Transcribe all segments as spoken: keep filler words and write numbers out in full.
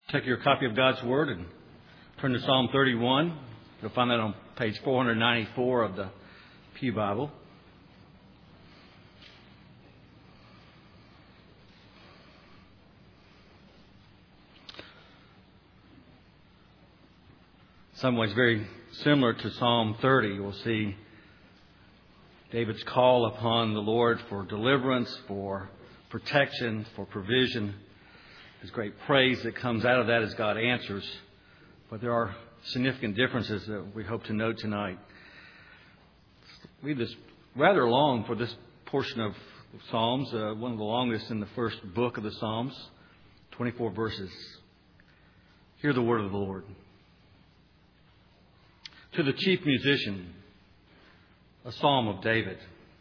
Take your copy of God's Word and turn to Psalm thirty-one. You'll find that on page four ninety-four of the Pew Bible. In some ways very similar to Psalm thirty. We'll see David's call upon the Lord for deliverance, for protection, for provision. There's great praise that comes out of that as God answers. But there are significant differences that we hope to note tonight. Read this rather long for this portion of Psalms, uh, one of the longest in the first book of the Psalms, twenty-four verses. Hear the word of the Lord. To the chief musician, a psalm of David.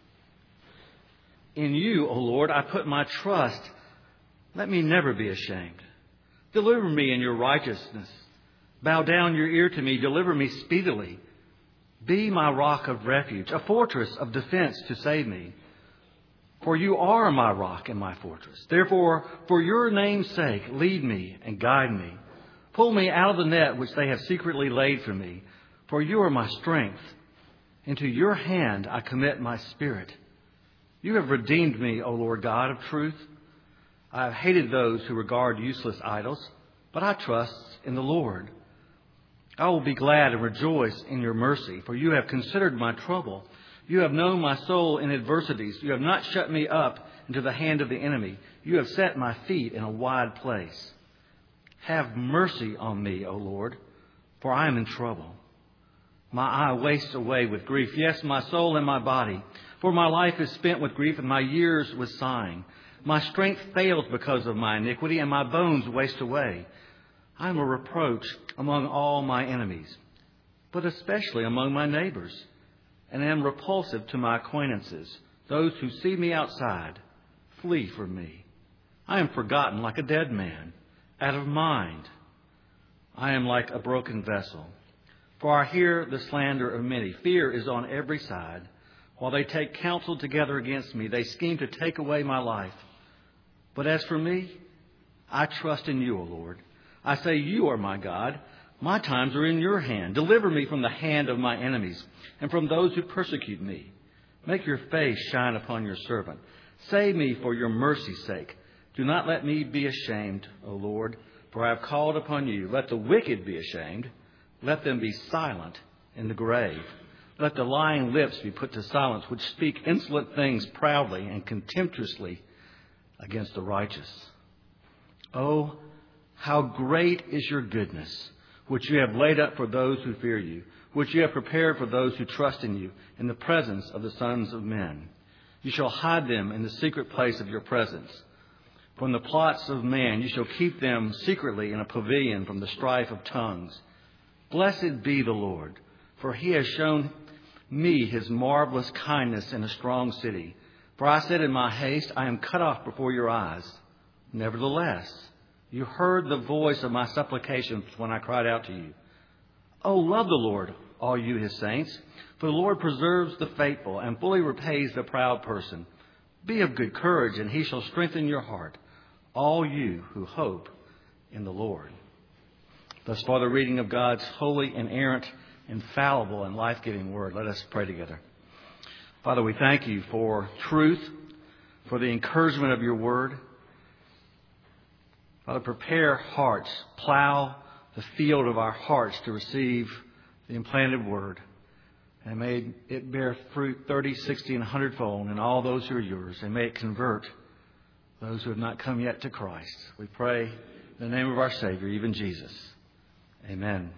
In you, O Lord, I put my trust. Let me never be ashamed. Deliver me in your righteousness. Bow down your ear to me. Deliver me speedily. Be my rock of refuge, a fortress of defense to save me. For you are my rock and my fortress. Therefore, for your name's sake, lead me and guide me. Pull me out of the net which they have secretly laid for me. For you are my strength. Into your hand I commit my spirit. You have redeemed me, O Lord God of truth. I have hated those who regard useless idols, but I trust in the Lord. I will be glad and rejoice in your mercy, for you have considered my trouble. You have known my soul in adversities. You have not shut me up into the hand of the enemy. You have set my feet in a wide place. Have mercy on me, O Lord, for I am in trouble. My eye wastes away with grief. Yes, my soul and my body. For my life is spent with grief and my years with sighing. My strength fails because of my iniquity and my bones waste away. I am a reproach among all my enemies, but especially among my neighbors, and am repulsive to my acquaintances. Those who see me outside flee from me. I am forgotten like a dead man, out of mind. I am like a broken vessel. For I hear the slander of many. Fear is on every side. While they take counsel together against me, they scheme to take away my life. But as for me, I trust in you, O Lord. I say, you are my God. My times are in your hand. Deliver me from the hand of my enemies and from those who persecute me. Make your face shine upon your servant. Save me for your mercy's sake. Do not let me be ashamed, O Lord, for I have called upon you. Let the wicked be ashamed. Let them be silent in the grave. Let the lying lips be put to silence, which speak insolent things proudly and contemptuously against the righteous. Oh, how great is your goodness, which you have laid up for those who fear you, which you have prepared for those who trust in you, in the presence of the sons of men. You shall hide them in the secret place of your presence. From the plots of man you shall keep them secretly in a pavilion from the strife of tongues. Blessed be the Lord, for he has shown me his marvelous kindness in a strong city. For I said in my haste, I am cut off before your eyes. Nevertheless, you heard the voice of my supplications when I cried out to you. Oh, love the Lord, all you his saints, for the Lord preserves the faithful and fully repays the proud person. Be of good courage, and he shall strengthen your heart, all you who hope in the Lord. Thus far, the reading of God's holy, inerrant, infallible, and life-giving word. Let us pray together. Father, we thank you for truth, for the encouragement of your word. Father, prepare hearts, plow the field of our hearts to receive the implanted word. And may it bear fruit thirty, sixty, and a hundredfold in all those who are yours. And may it convert those who have not come yet to Christ. We pray in the name of our Savior, even Jesus. Amen.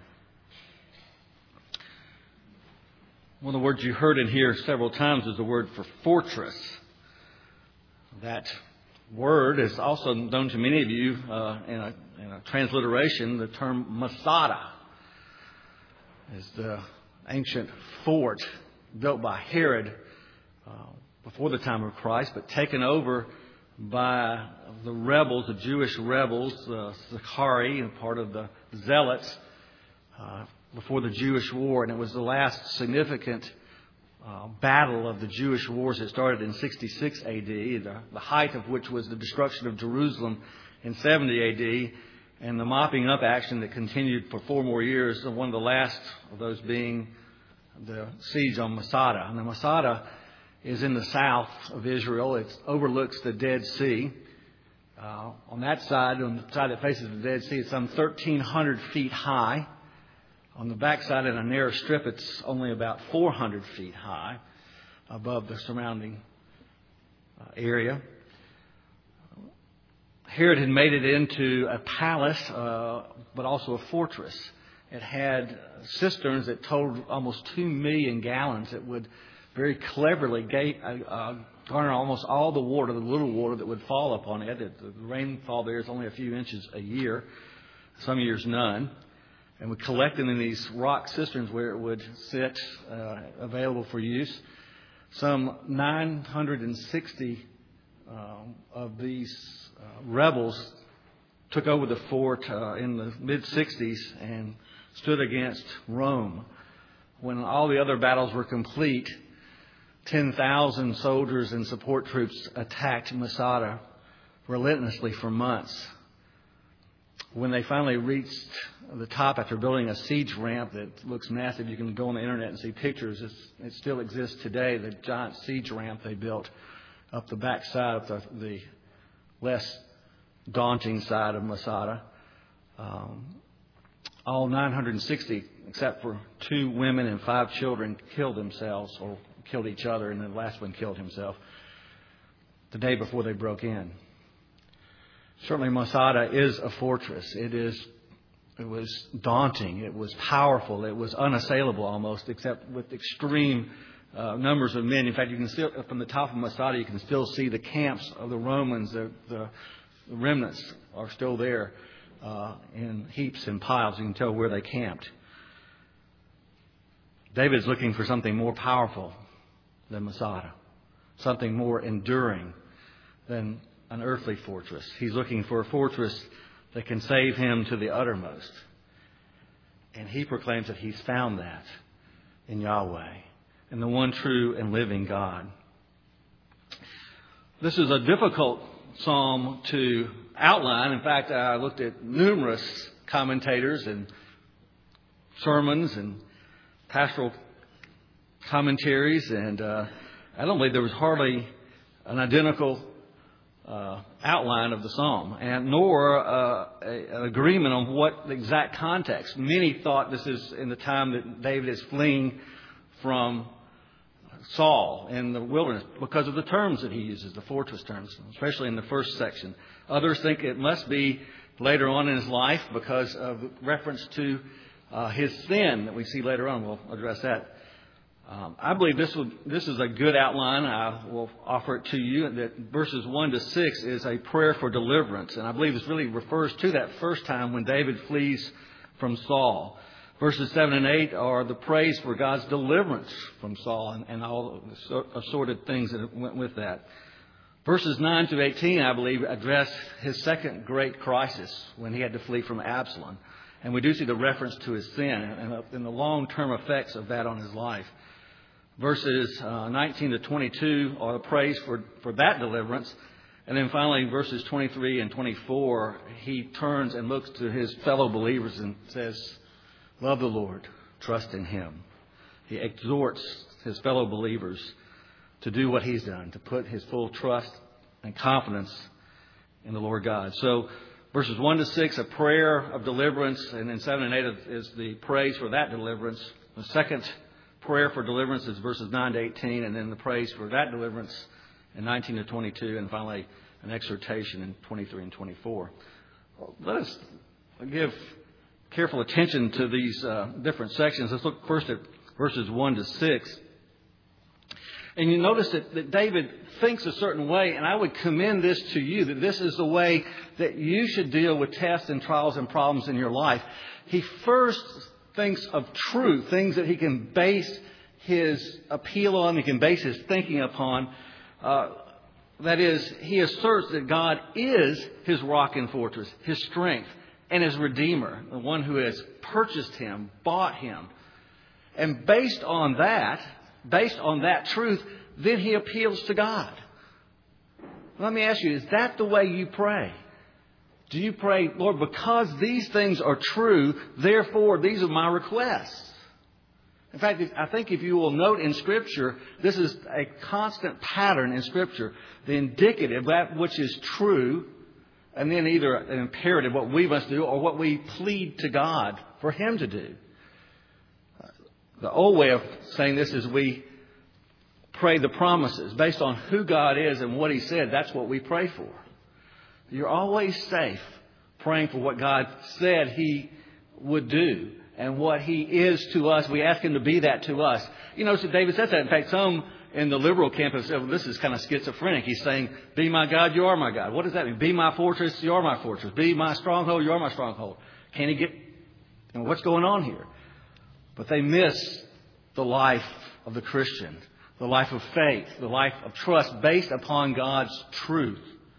One of the words you heard in here several times is the word for fortress. That word is also known to many of you uh, in, a, in a transliteration. The term Masada is the ancient fort built by Herod uh, before the time of Christ, but taken over by the rebels, the Jewish rebels, uh, Zachari, and part of the Zealots uh, before the Jewish War. And it was the last significant uh, battle of the Jewish wars that started in sixty-six A D, the, the height of which was the destruction of Jerusalem in seventy A D. and the mopping up action that continued for four more years, one of the last of those being the siege on Masada. And the Masada is in the south of Israel. It overlooks the Dead Sea. Uh, on that side, on the side that faces the Dead Sea, it's some thirteen hundred feet high. On the backside, in a narrow strip, it's only about four hundred feet high above the surrounding uh, area. Herod had made it into a palace, uh, but also a fortress. It had cisterns that totaled almost two million gallons that would very cleverly gate, uh, garner almost all the water, the little water that would fall upon it. The rainfall there is only a few inches a year, some years none. And would collect them in these rock cisterns where it would sit uh, available for use. Some nine hundred sixty um, of these uh, rebels took over the fort uh, in the mid-sixties and stood against Rome. When all the other battles were complete, ten thousand soldiers and support troops attacked Masada relentlessly for months. When they finally reached the top after building a siege ramp that looks massive, you can go on the internet and see pictures. It's, it still exists today, the giant siege ramp they built up the back side of the, the less daunting side of Masada. Um, all nine hundred sixty, except for two women and five children, killed themselves or killed each other, and the last one killed himself the day before they broke in. Certainly Masada is a fortress. It is, it was daunting. It was powerful. It was unassailable almost, except with extreme uh, numbers of men. In fact, you can still, from the top of Masada, you can still see the camps of the Romans. The, the remnants are still there uh, in heaps and piles. You can tell where they camped. David's looking for something more powerful than Masada, something more enduring than an earthly fortress. He's looking for a fortress that can save him to the uttermost. And he proclaims that he's found that in Yahweh, in the one true and living God. This is a difficult psalm to outline. In fact, I looked at numerous commentators and sermons and pastoral commentaries, and uh, I don't believe there was hardly an identical Uh, outline of the psalm, and nor uh, a, an agreement on what the exact context. Many thought this is in the time that David is fleeing from Saul in the wilderness because of the terms that he uses, the fortress terms, especially in the first section. Others think it must be later on in his life because of reference to uh, his sin that we see later on. We'll address that. Um, I believe this will, this is a good outline. I will offer it to you. That verses one to six is a prayer for deliverance. And I believe this really refers to that first time when David flees from Saul. Verses seven and eight are the praise for God's deliverance from Saul and, and all the assorted things that went with that. Verses nine to eighteen, I believe, address his second great crisis when he had to flee from Absalom. And we do see the reference to his sin and, and the long-term effects of that on his life. Verses uh, nineteen to twenty-two are the praise for, for that deliverance. And then finally, verses twenty-three and twenty-four, he turns and looks to his fellow believers and says, love the Lord, trust in him. He exhorts his fellow believers to do what he's done, to put his full trust and confidence in the Lord God. So verses one to six, a prayer of deliverance, and then seven and eight is the praise for that deliverance. The second prayer for deliverance is verses nine to eighteen, and then the praise for that deliverance in nineteen to twenty-two, and finally an exhortation in twenty-three and twenty-four. Let us give careful attention to these uh, different sections. Let's look first at verses one to six. And you notice that, that David thinks a certain way, and I would commend this to you, that this is the way that you should deal with tests and trials and problems in your life. He first thinks of truth, things that he can base his appeal on, he can base his thinking upon. Uh, that is, he asserts that God is his rock and fortress, his strength, and his Redeemer, the one who has purchased him, bought him. And based on that, based on that truth, then he appeals to God. Let me ask you, is that the way you pray? Do you pray, Lord, because these things are true, therefore these are my requests? In fact, I think if you will note in Scripture, this is a constant pattern in Scripture. The indicative, that which is true, and then either an imperative, what we must do, or what we plead to God for Him to do. The old way of saying this is we pray the promises. Based on who God is and what He said, that's what we pray for. You're always safe praying for what God said He would do and what He is to us. We ask Him to be that to us. You know, so David says that. In fact, some in the liberal camp have said, well, this is kind of schizophrenic. He's saying, be my God, you are my God. What does that mean? Be my fortress, you are my fortress. Be my stronghold, you are my stronghold. Can he get, you know, what's going on here? But they miss the life of the Christian, the life of faith, the life of trust based upon God's truth.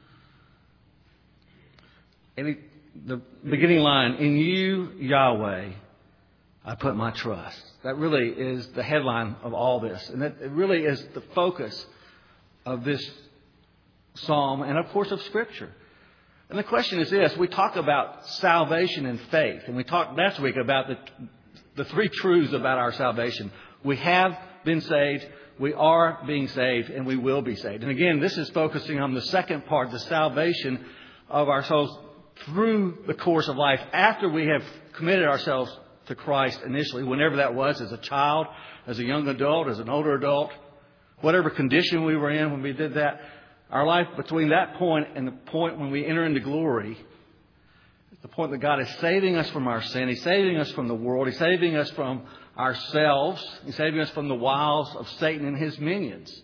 And he, the beginning line, in you, Yahweh, I put my trust. That really is the headline of all this. And that it really is the focus of this psalm and, of course, of Scripture. And the question is this. We talk about salvation and faith. And we talked last week about the, the three truths about our salvation. We have been saved, we are being saved, and we will be saved. And again, this is focusing on the second part, the salvation of our souls through the course of life after we have committed ourselves to Christ initially, whenever that was, as a child, as a young adult, as an older adult, whatever condition we were in when we did that. Our life between that point and the point when we enter into glory, the point that God is saving us from our sin. He's saving us from the world. He's saving us from ourselves. He's saving us from the wiles of Satan and his minions.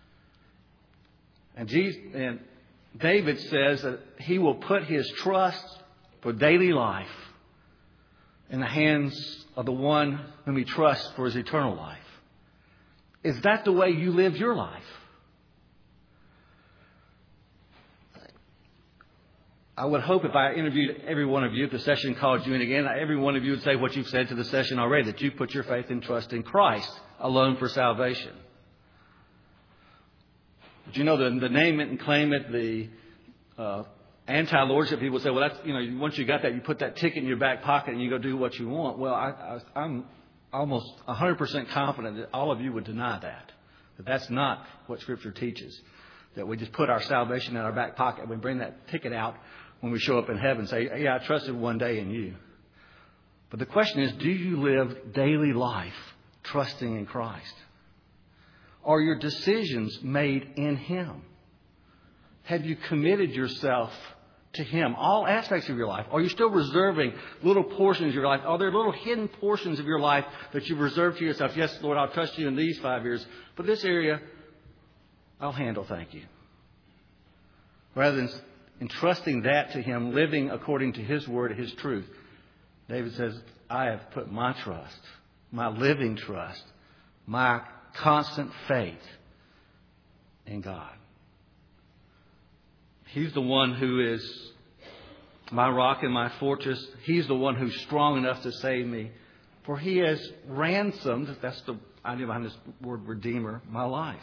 And, Jesus, and David says that he will put his trust for daily life in the hands of the one whom he trusts for his eternal life. Is that the way you live your life? I would hope if I interviewed every one of you, if the session called you in again, every one of you would say what you've said to the session already, that you put your faith and trust in Christ alone for salvation. But you know, the, the name it and claim it, the uh, anti-lordship people say, well, that's, you know, once you got that, you put that ticket in your back pocket and you go do what you want. Well, I, I, I'm almost one hundred percent confident that all of you would deny that. That that's not what Scripture teaches. That we just put our salvation in our back pocket and we bring that ticket out when we show up in heaven and say, yeah, I trusted one day in you. But the question is, do you live daily life trusting in Christ? Are your decisions made in Him? Have you committed yourself to Him? All aspects of your life. Are you still reserving little portions of your life? Are there little hidden portions of your life that you've reserved to yourself? Yes, Lord, I'll trust you in these five years. But this area, I'll handle, thank you. Rather than entrusting that to Him, living according to His word, His truth. David says, I have put my trust, my living trust, my constant faith in God. He's the one who is my rock and my fortress. He's the one who's strong enough to save me. For He has ransomed, that's the idea behind this word redeemer, my life.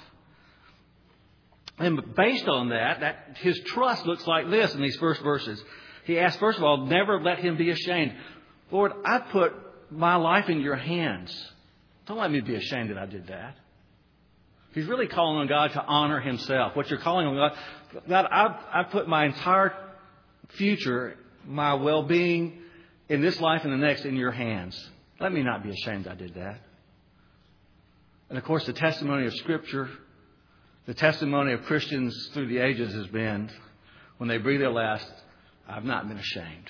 And based on that, that his trust looks like this in these first verses. He asks, first of all, never let him be ashamed. Lord, I put my life in your hands. Don't let me be ashamed that I did that. He's really calling on God to honor Himself. What you're calling on God, God, I've, I've put my entire future, my well-being in this life and the next in your hands. Let me not be ashamed I did that. And of course, the testimony of Scripture, the testimony of Christians through the ages has been, when they breathe their last, I've not been ashamed.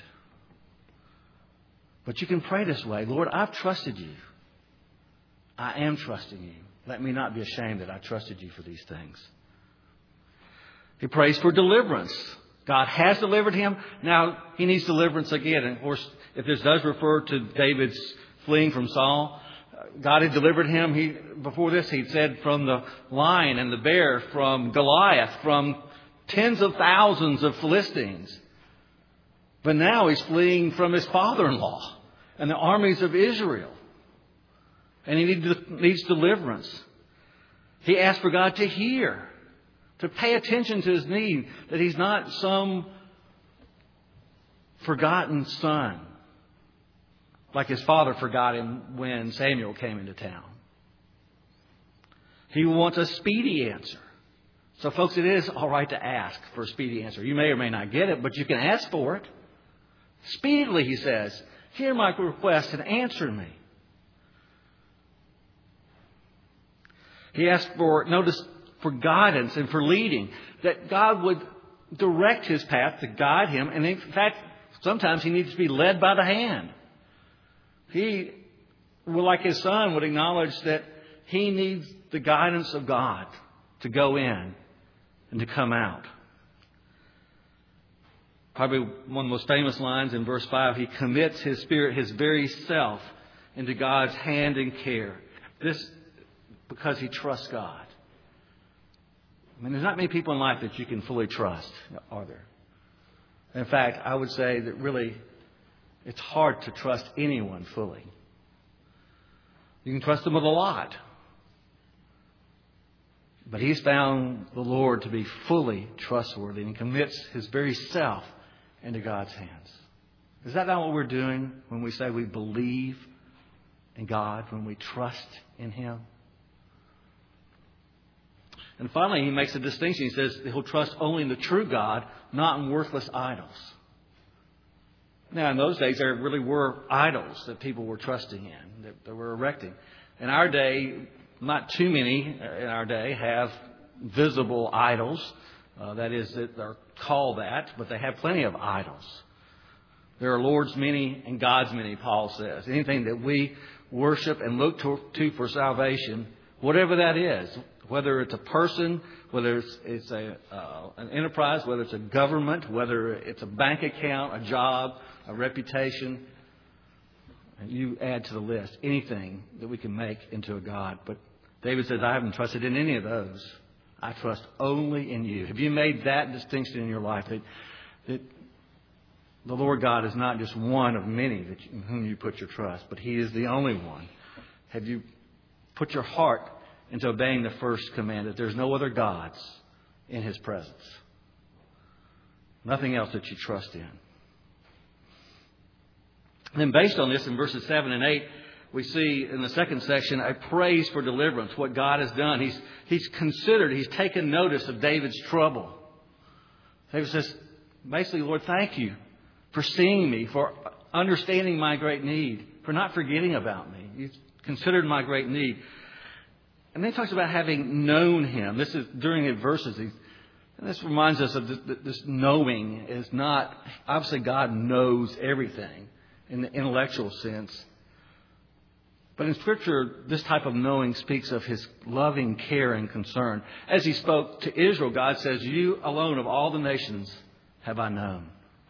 But you can pray this way. Lord, I've trusted you. I am trusting you. Let me not be ashamed that I trusted you for these things. He prays for deliverance. God has delivered him. Now he needs deliverance again. And of course, if this does refer to David's fleeing from Saul, God had delivered him. He, before this, he'd said from the lion and the bear, from Goliath, from tens of thousands of Philistines. But now he's fleeing from his father-in-law and the armies of Israel. And he needs, needs deliverance. He asked for God to hear, to pay attention to his need, that he's not some forgotten son, like his father forgot him when Samuel came into town. He wants a speedy answer. So, folks, it is all right to ask for a speedy answer. You may or may not get it, but you can ask for it. Speedily, he says, hear my request and answer me. He asked for, notice, for guidance and for leading, that God would direct his path to guide him. And in fact, sometimes he needs to be led by the hand. He, like his son, would acknowledge that he needs the guidance of God to go in and to come out. Probably one of the most famous lines in verse five, he commits his spirit, his very self, into God's hand and care. This because he trusts God. I mean, there's not many people in life that you can fully trust, are there? In fact, I would say that really it's hard to trust anyone fully. You can trust them with a lot. But he's found the Lord to be fully trustworthy and commits his very self into God's hands. Is that not what we're doing when we say we believe in God, when we trust in him? And finally, he makes a distinction. He says he'll trust only in the true God, not in worthless idols. Now, in those days, there really were idols that people were trusting in, that they were erecting. In our day, not too many in our day have visible idols. Uh, that is, that they're called that, but they have plenty of idols. There are Lord's many and God's many, Paul says. Anything that we worship and look to, to for salvation, whatever that is, whether it's a person, whether it's, it's a, uh, an enterprise, whether it's a government, whether it's a bank account, a job, a reputation, and you add to the list anything that we can make into a God. But David says, I haven't trusted in any of those. I trust only in you. Have you made that distinction in your life? That, that the Lord God is not just one of many that you, in whom you put your trust, but he is the only one. Have you put your heart into obeying the first command, that there's no other gods in his presence? Nothing else that you trust in. And then based on this, in verses seven and eight, we see in the second section a praise for deliverance, what God has done. He's, he's considered, he's taken notice of David's trouble. David says, basically, Lord, thank you for seeing me, for understanding my great need, for not forgetting about me. You've considered my great need. And then he talks about having known him. This is during the verses. And this reminds us of this, this knowing is not, obviously God knows everything in the intellectual sense. But in Scripture, this type of knowing speaks of his loving care and concern. As he spoke to Israel, God says, you alone of all the nations have I known.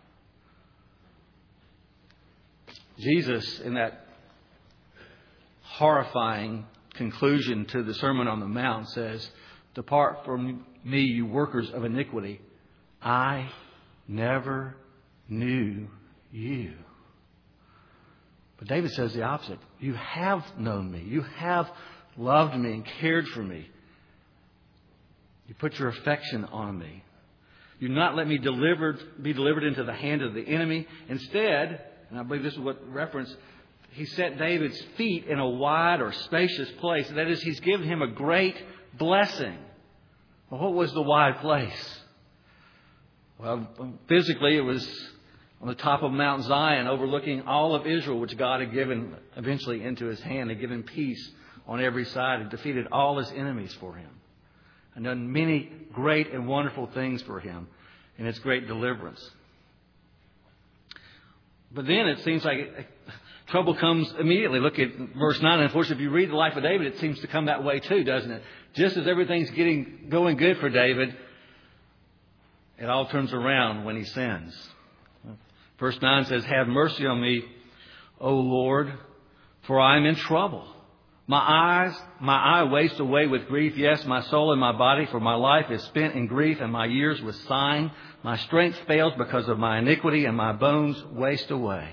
Jesus, in that horrifying conclusion to the Sermon on the Mount, says, depart from me, you workers of iniquity. I never knew you. But David says the opposite. You have known me. You have loved me and cared for me. You put your affection on me. You not let me delivered, be delivered into the hand of the enemy. Instead, and I believe this is what reference, he set David's feet in a wide or spacious place. That is, he's given him a great blessing. Well, what was the wide place? Well, physically it was on the top of Mount Zion, overlooking all of Israel, which God had given eventually into his hand, had given peace on every side, and defeated all his enemies for him, and done many great and wonderful things for him in its great deliverance. But then it seems like trouble comes immediately. Look at verse nine. And of course, if you read the life of David, it seems to come that way too, doesn't it? Just as everything's getting going good for David, it all turns around when he sins. Verse nine says, have mercy on me, O Lord, for I am in trouble. My eyes, my eye wastes away with grief. Yes, my soul and my body, for my life is spent in grief and my years with sighing. My strength fails because of my iniquity and my bones waste away.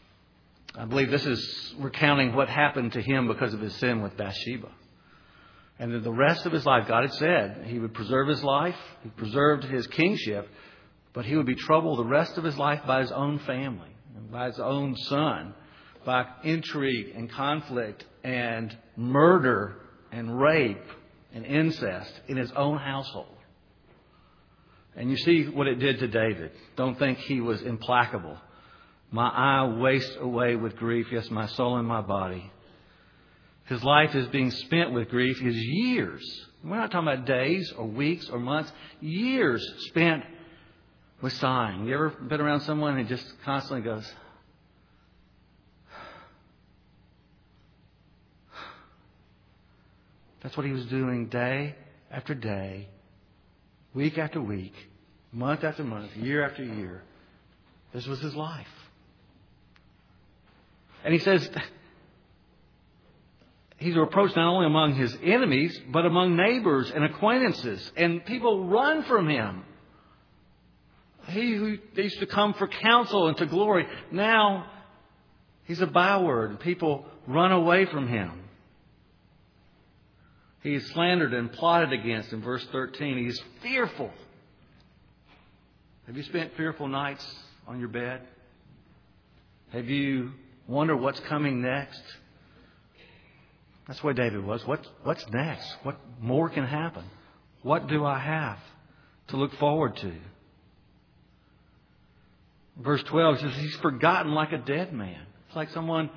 I believe this is recounting what happened to him because of his sin with Bathsheba. And that the rest of his life, God had said he would preserve his life, he preserved his kingship, but he would be troubled the rest of his life by his own family, and by his own son, by intrigue and conflict and murder and rape and incest in his own household. And you see what it did to David. Don't think he was implacable. My eye wastes away with grief, yes, my soul and my body. His life is being spent with grief. His years, we're not talking about days or weeks or months, years spent with sighing. You ever been around someone who just constantly goes, that's what he was doing day after day, week after week, month after month, year after year. This was his life. And he says he's reproached not only among his enemies, but among neighbors and acquaintances. And people run from him. He who used to come for counsel and to glory, now he's a byword. People run away from him. He is slandered and plotted against in verse thirteen. He is fearful. Have you spent fearful nights on your bed? Have you wondered what's coming next? That's where David was. What, what's next? What more can happen? What do I have to look forward to? Verse twelve says he's forgotten like a dead man. It's like someone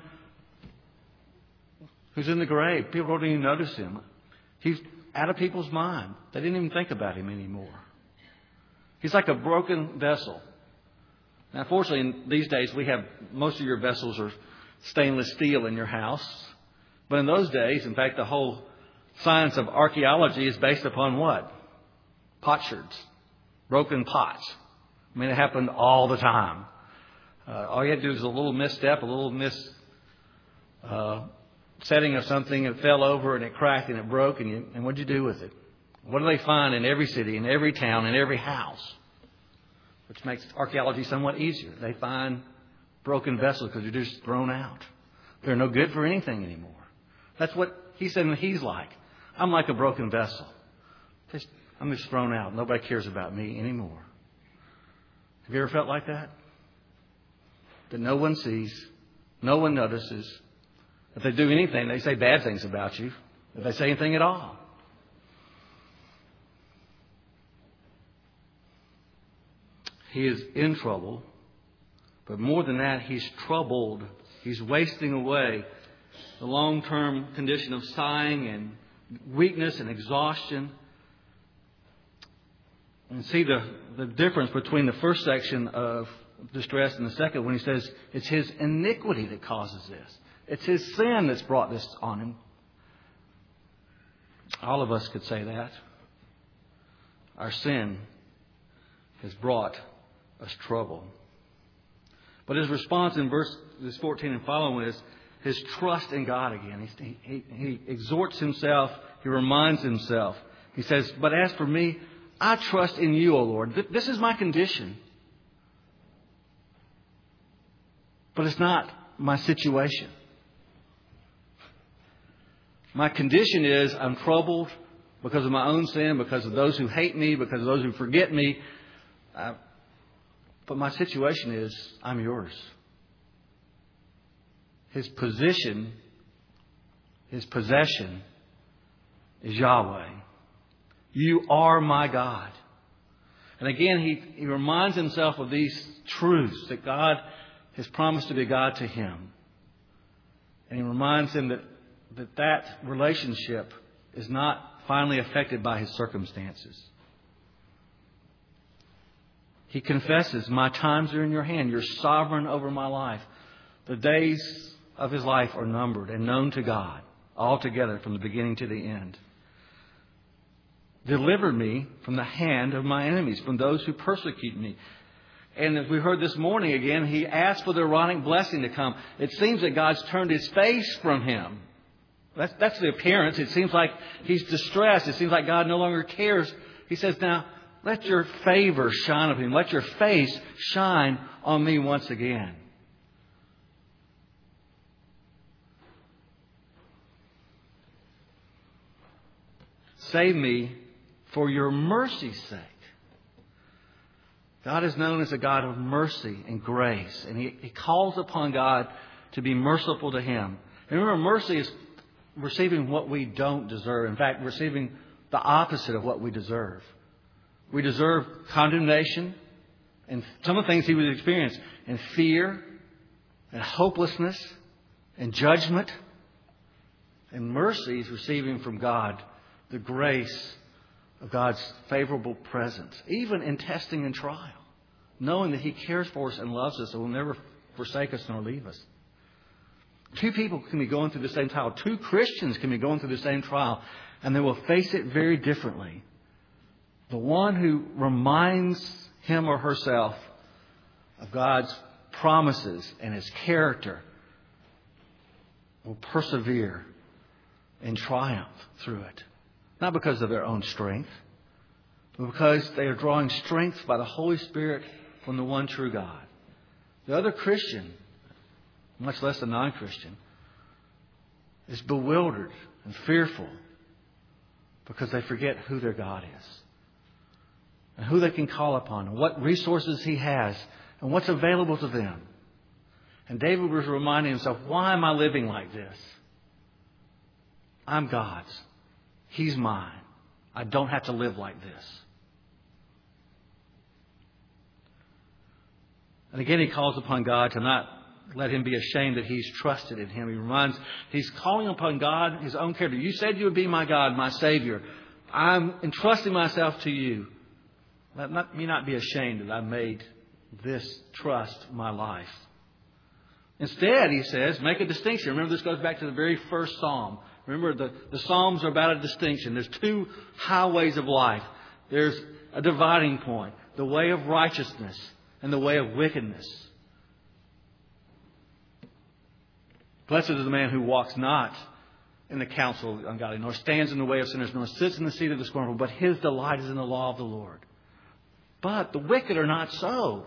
who's in the grave. People don't even notice him. He's out of people's mind. They didn't even think about him anymore. He's like a broken vessel. Now, fortunately, in these days, we have most of your vessels are stainless steel in your house. But in those days, in fact, the whole science of archaeology is based upon what? Potsherds. Broken pots. I mean, it happened all the time. Uh, all you had to do was a little misstep, a little mis uh, setting of something, it fell over and it cracked and it broke. And, you, and what did you do with it? What do they find in every city, in every town, in every house? Which makes archaeology somewhat easier. They find broken vessels because they're just thrown out. They're no good for anything anymore. That's what he said he's like. I'm like a broken vessel. Just, I'm just thrown out. Nobody cares about me anymore. Have you ever felt like that? That no one sees, no one notices. If they do anything, they say bad things about you. If they say anything at all. He is in trouble. But more than that, he's troubled. He's wasting away. The long-term condition of sighing and weakness and exhaustion. And see the, the difference between the first section of distress and the second when he says it's his iniquity that causes this. It's his sin that's brought this on him. All of us could say that. Our sin has brought us trouble. But his response in verse fourteen and following is his trust in God again. He, he, he exhorts himself. He reminds himself. He says, but as for me, I trust in you, O Lord. This is my condition. But it's not my situation. My condition is I'm troubled because of my own sin, because of those who hate me, because of those who forget me. Uh, but my situation is I'm yours. His position, his possession is Yahweh. You are my God. And again, he, he reminds himself of these truths that God has promised to be God to him. And he reminds him that that, that relationship is not finally affected by his circumstances. He confesses, my times are in your hand. You're sovereign over my life. The days of his life are numbered and known to God altogether from the beginning to the end. Deliver me from the hand of my enemies, from those who persecute me. And as we heard this morning again, he asked for the Aaronic blessing to come. It seems that God's turned his face from him. That's, that's the appearance. It seems like he's distressed. It seems like God no longer cares. He says, now, let your favor shine on him. Let your face shine on me once again. Save me for your mercy's sake. God is known as a God of mercy and grace. And he, he calls upon God to be merciful to him. And remember, mercy is receiving what we don't deserve. In fact, receiving the opposite of what we deserve. We deserve condemnation and some of the things he would experience, and fear and hopelessness and judgment. And mercy is receiving from God the grace of God's favorable presence, even in testing and trial, knowing that he cares for us and loves us and will never forsake us nor leave us. Two people can be going through the same trial. Two Christians can be going through the same trial, and they will face it very differently. The one who reminds him or herself of God's promises and his character will persevere and triumph through it. Not because of their own strength, but because they are drawing strength by the Holy Spirit from the one true God. The other Christian, much less the non-Christian, is bewildered and fearful because they forget who their God is and who they can call upon and what resources he has and what's available to them. And David was reminding himself, why am I living like this? I'm God's. He's mine. I don't have to live like this. And again, he calls upon God to not let him be ashamed that he's trusted in him. He reminds, he's calling upon God, his own character. You said you would be my God, my Savior. I'm entrusting myself to you. Let not, me not be ashamed that I made this trust my life. Instead, he says, make a distinction. Remember, this goes back to the very first Psalm. Remember, the, the Psalms are about a distinction. There's two highways of life. There's a dividing point, the way of righteousness and the way of wickedness. Blessed is the man who walks not in the counsel of the ungodly, nor stands in the way of sinners, nor sits in the seat of the scornful, but his delight is in the law of the Lord. But the wicked are not so.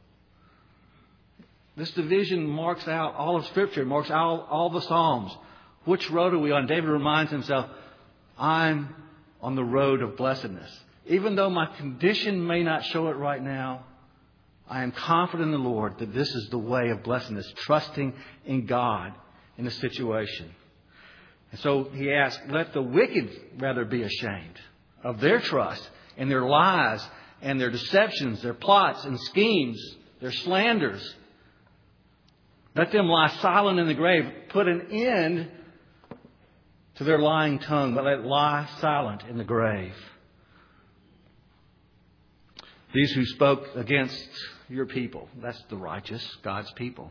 This division marks out all of Scripture, marks out all the Psalms. Which road are we on? David reminds himself, I'm on the road of blessedness. Even though my condition may not show it right now, I am confident in the Lord that this is the way of blessedness, trusting in God in a situation. And so he asks, let the wicked rather be ashamed of their trust and their lies and their deceptions, their plots and schemes, their slanders. Let them lie silent in the grave. Put an end to their lying tongue, but let it lie silent in the grave. These who spoke against your people, that's the righteous, God's people.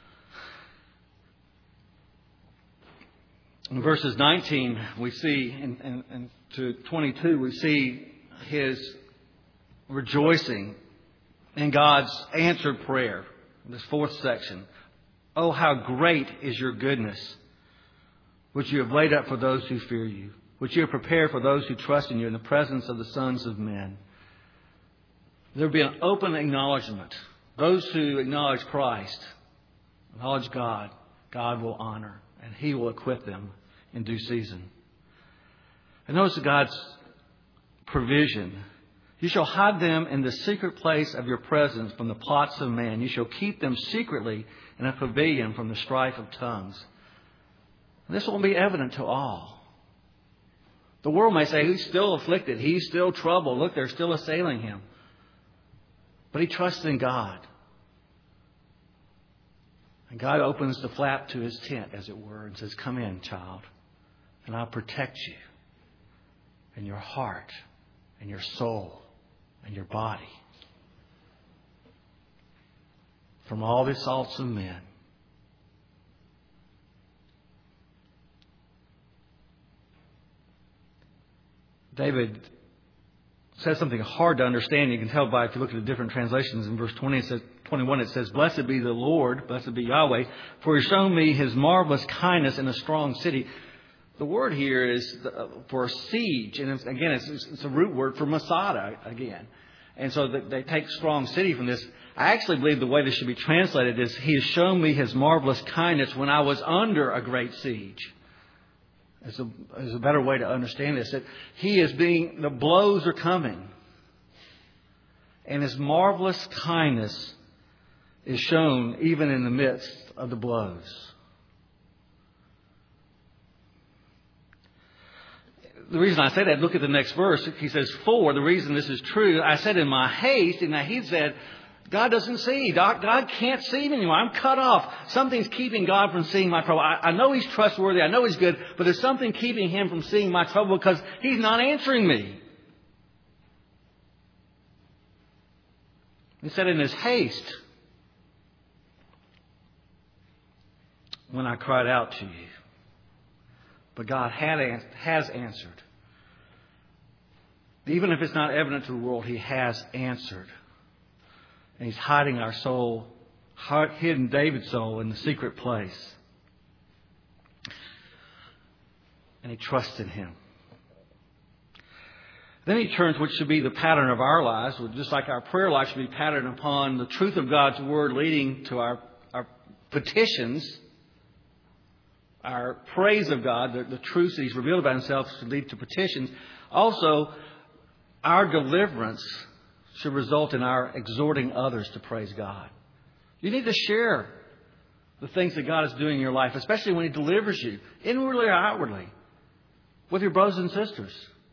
In verses nineteen, we see, and, and, and to twenty-two, we see his rejoicing in God's answered prayer. This fourth section. Oh, how great is your goodness, which you have laid up for those who fear you, which you have prepared for those who trust in you in the presence of the sons of men. There will be an open acknowledgement. Those who acknowledge Christ, acknowledge God, God will honor, and He will equip them in due season. And notice God's provision. You shall hide them in the secret place of your presence from the plots of man. You shall keep them secretly in a pavilion from the strife of tongues. And this will be evident to all. The world may say, he's still afflicted. He's still troubled. Look, they're still assailing him. But he trusts in God. And God opens the flap to his tent, as it were, and says, come in, child, and I'll protect you and your heart and your soul and your body from all the assaults of men. David says something hard to understand. You can tell by if you look at the different translations. In verse twenty, it says, twenty-one, it says, blessed be the Lord, blessed be Yahweh, for He has shown me His marvelous kindness in a strong city. The word here is for a siege. And it's, again, it's, it's a root word for Masada again. And so they take strong city from this. I actually believe the way this should be translated is He has shown me His marvelous kindness when I was under a great siege. is a, is a better way to understand this. That he is being, the blows are coming. And his marvelous kindness is shown even in the midst of the blows. The reason I say that, look at the next verse. He says, for the reason this is true, I said in my haste, and now he said, God doesn't see. God can't see me anymore. I'm cut off. Something's keeping God from seeing my trouble. I, I know He's trustworthy. I know He's good. But there's something keeping Him from seeing my trouble because He's not answering me. He said in his haste, when I cried out to you. But God had, has answered. Even if it's not evident to the world, He has answered. And He's hiding our soul, hidden David's soul in the secret place. And he trusts in Him. Then he turns, which should be the pattern of our lives, just like our prayer life should be patterned upon the truth of God's Word leading to our, our petitions. Our praise of God, the, the truths that He's revealed about Himself should lead to petitions. Also, our deliverance should result in our exhorting others to praise God. You need to share the things that God is doing in your life, especially when He delivers you, inwardly or outwardly, with your brothers and sisters.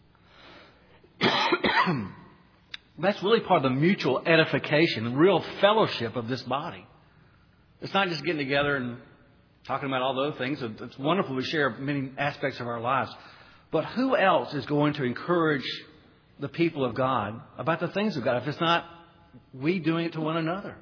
That's really part of the mutual edification, the real fellowship of this body. It's not just getting together and talking about all those things. It's wonderful we share many aspects of our lives. But who else is going to encourage the people of God about the things of God if it's not we doing it to one another?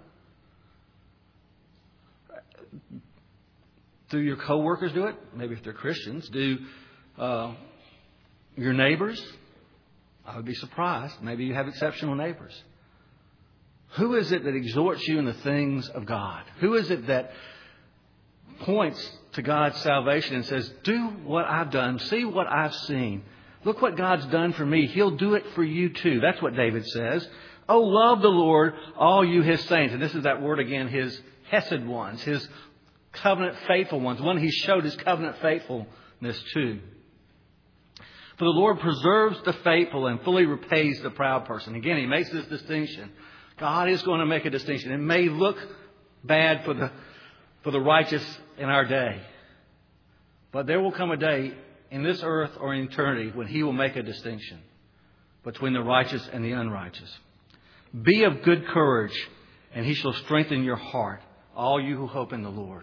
Do your coworkers do it? Maybe if they're Christians. Do uh, your neighbors? I would be surprised. Maybe you have exceptional neighbors. Who is it that exhorts you in the things of God? Who is it that points to God's salvation and says, do what I've done. See what I've seen. Look what God's done for me. He'll do it for you too. That's what David says. Oh, love the Lord, all you His saints. And this is that word again, His Hesed ones, His covenant faithful ones. One He showed His covenant faithfulness to. For the Lord preserves the faithful and fully repays the proud person. Again, He makes this distinction. God is going to make a distinction. It may look bad for the for the righteous in our day. But there will come a day in this earth or in eternity when He will make a distinction between the righteous and the unrighteous. Be of good courage, and He shall strengthen your heart, all you who hope in the Lord.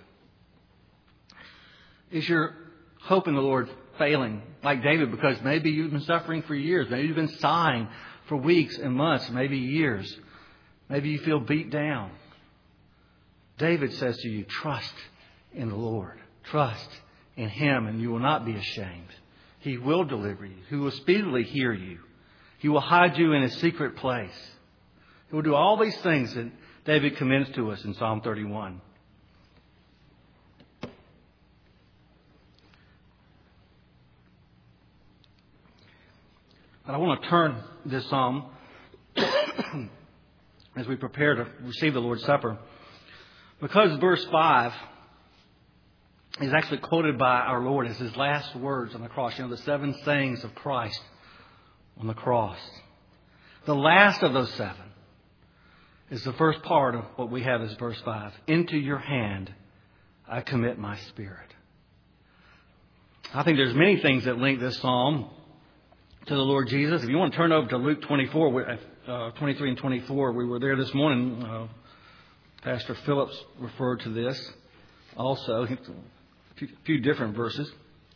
Is your hope in the Lord failing, like David, because maybe you've been suffering for years, maybe you've been sighing for weeks and months, maybe years, maybe you feel beat down? David says to you, trust in the Lord. Trust in Him, and you will not be ashamed. He will deliver you. He will speedily hear you. He will hide you in a secret place. He will do all these things that David commends to us in Psalm thirty-one. But I want to turn this psalm as we prepare to receive the Lord's Supper, because verse five is actually quoted by our Lord as His last words on the cross. You know, the seven sayings of Christ on the cross. The last of those seven is the first part of what we have as verse five. Into your hand I commit my spirit. I think there's many things that link this psalm to the Lord Jesus. If you want to turn over to Luke twenty-four, uh, twenty-three and twenty-four, we were there this morning. Uh, Pastor Phillips referred to this also. A few, few different verses.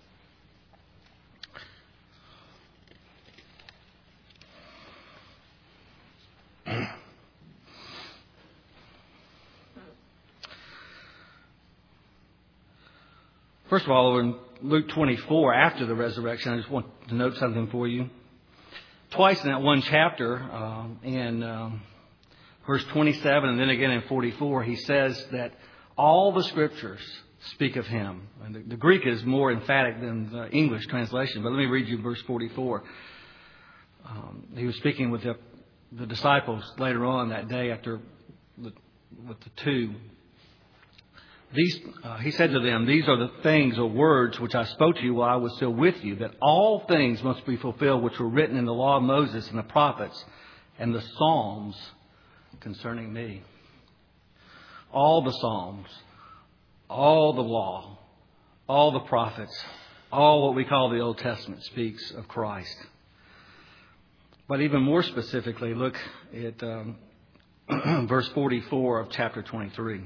First of all, in Luke twenty-four, after the resurrection, I just want to note something for you. Twice in that one chapter, uh, in um, verse twenty-seven and then again in forty-four, he says that all the Scriptures speak of Him. And the, the Greek is more emphatic than the English translation, but let me read you verse forty-four. Um, he was speaking with the, the disciples later on that day after the, with the two. These, uh, he said to them, "These are the things or words which I spoke to you while I was still with you, that all things must be fulfilled which were written in the law of Moses and the prophets and the Psalms concerning me." All the Psalms, all the law, all the prophets, all what we call the Old Testament speaks of Christ. But even more specifically, look at um, verse forty-four of chapter twenty-three.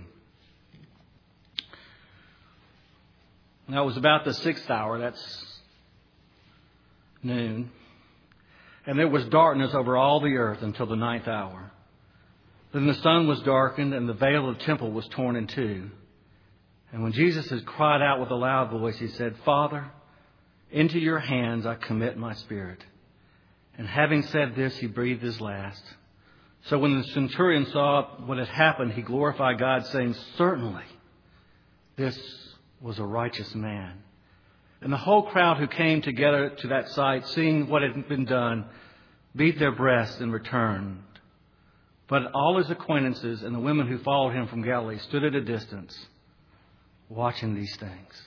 Now it was about the sixth hour, that's noon, and there was darkness over all the earth until the ninth hour. Then the sun was darkened, and the veil of the temple was torn in two. And when Jesus had cried out with a loud voice, he said, "Father, into your hands I commit my spirit." And having said this, he breathed his last. So when the centurion saw what had happened, he glorified God, saying, "Certainly, this was a righteous man." And the whole crowd who came together to that sight, seeing what had been done, beat their breasts and returned. But all his acquaintances and the women who followed him from Galilee stood at a distance, watching these things.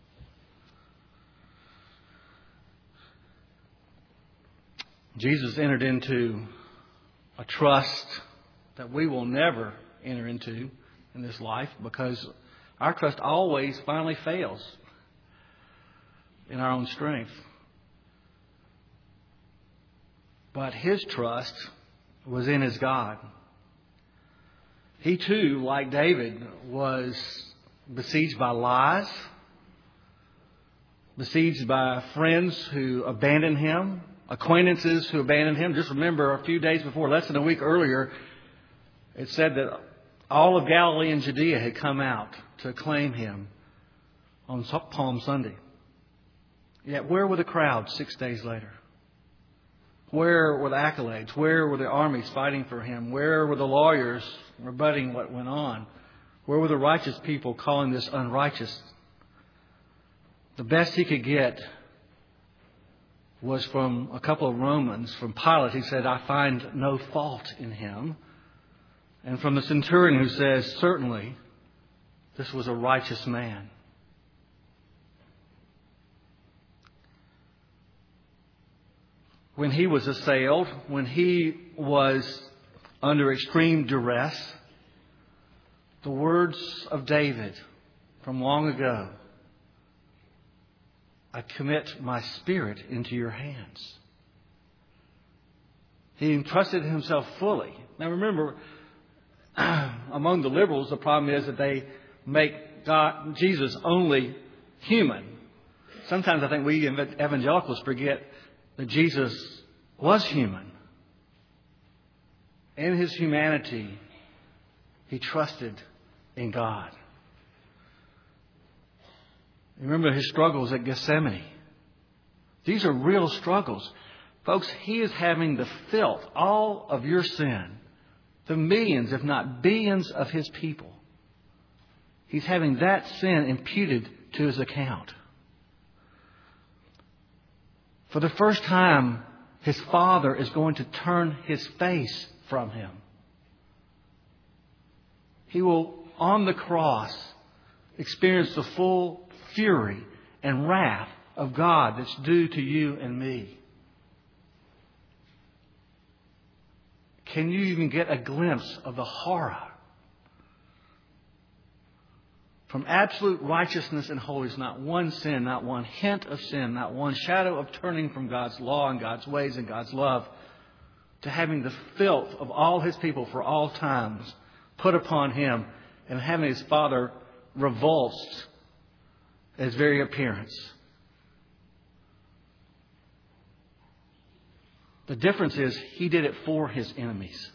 Jesus entered into a trust that we will never enter into in this life, because our trust always finally fails in our own strength. But his trust was in his God. He too, like David, was besieged by lies, besieged by friends who abandoned him, acquaintances who abandoned him. Just remember, a few days before, less than a week earlier, it said that all of Galilee and Judea had come out to acclaim him on Palm Sunday. Yet where were the crowds six days later? Where were the accolades? Where were the armies fighting for him? Where were the lawyers rebutting what went on? Where were the righteous people calling this unrighteous? The best he could get was from a couple of Romans, from Pilate, who said, "I find no fault in him." And from the centurion, who says, "Certainly, this was a righteous man." When he was assailed, when he was under extreme duress, the words of David from long ago, "I commit my spirit into your hands." He entrusted himself fully. Now remember, among the liberals, the problem is that they make God, Jesus only human. Sometimes I think we evangelicals forget that Jesus was human. In his humanity, he trusted in God. Remember his struggles at Gethsemane. These are real struggles. Folks, he is having the filth, all of your sin, the millions, if not billions of his people. He's having that sin imputed to his account. For the first time, his Father is going to turn his face from him. He will, on the cross, experience the full fury and wrath of God that's due to you and me. Can you even get a glimpse of the horror? From absolute righteousness and holiness, not one sin, not one hint of sin, not one shadow of turning from God's law and God's ways and God's love, to having the filth of all his people for all times put upon him, and having his Father revulsed at his very appearance. The difference is he did it for his enemies.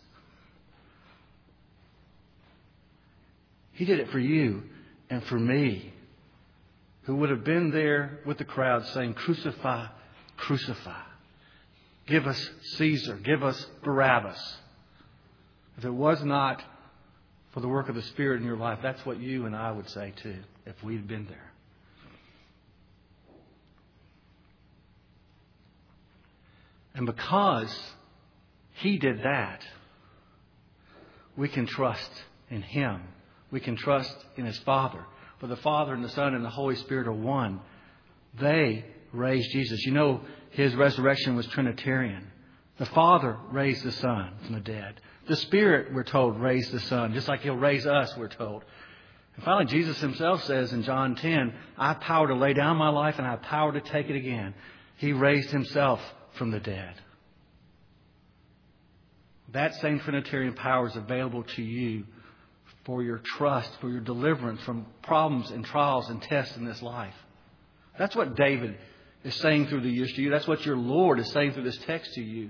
He did it for you and for me, who would have been there with the crowd saying, "Crucify, crucify. Give us Caesar. Give us Barabbas." If it was not for the work of the Spirit in your life, that's what you and I would say too, if we'd been there. And because he did that, we can trust in him We can trust in His Father. For the Father and the Son and the Holy Spirit are one. They raised Jesus. You know, His resurrection was Trinitarian. The Father raised the Son from the dead. The Spirit, we're told, raised the Son, just like He'll raise us, we're told. And finally, Jesus Himself says in John ten, I have power to lay down my life and I have power to take it again. He raised Himself from the dead. That same Trinitarian power is available to you for your trust, for your deliverance from problems and trials and tests in this life. That's what David is saying through the years to you. That's what your Lord is saying through this text to you.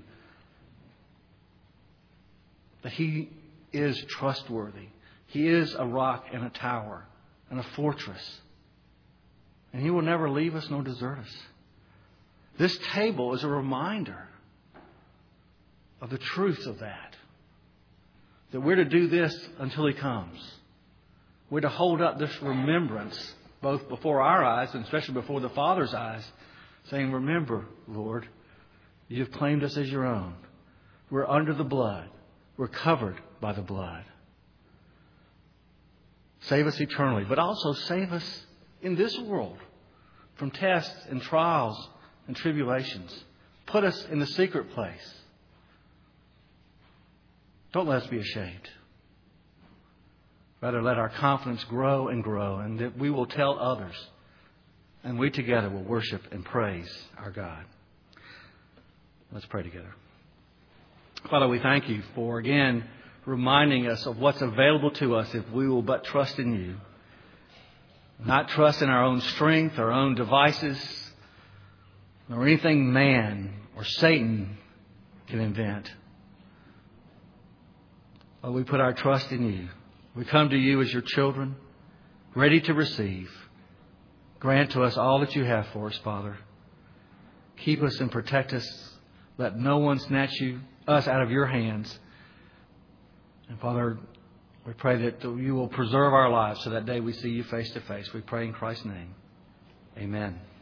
That He is trustworthy. He is a rock and a tower and a fortress. And He will never leave us nor desert us. This table is a reminder of the truth of that. That we're to do this until He comes. We're to hold up this remembrance both before our eyes and especially before the Father's eyes, saying, remember, Lord, You've claimed us as Your own. We're under the blood. We're covered by the blood. Save us eternally, but also save us in this world from tests and trials and tribulations. Put us in the secret place. Don't let us be ashamed. Rather, let our confidence grow and grow, and that we will tell others, and we together will worship and praise our God. Let's pray together. Father, we thank You for, again, reminding us of what's available to us if we will but trust in You. Not trust in our own strength, our own devices, nor anything man or Satan can invent. Oh, we put our trust in You. We come to You as Your children, ready to receive. Grant to us all that You have for us, Father. Keep us and protect us. Let no one snatch you, us out of Your hands. And Father, we pray that You will preserve our lives so that day we see You face to face. We pray in Christ's name. Amen.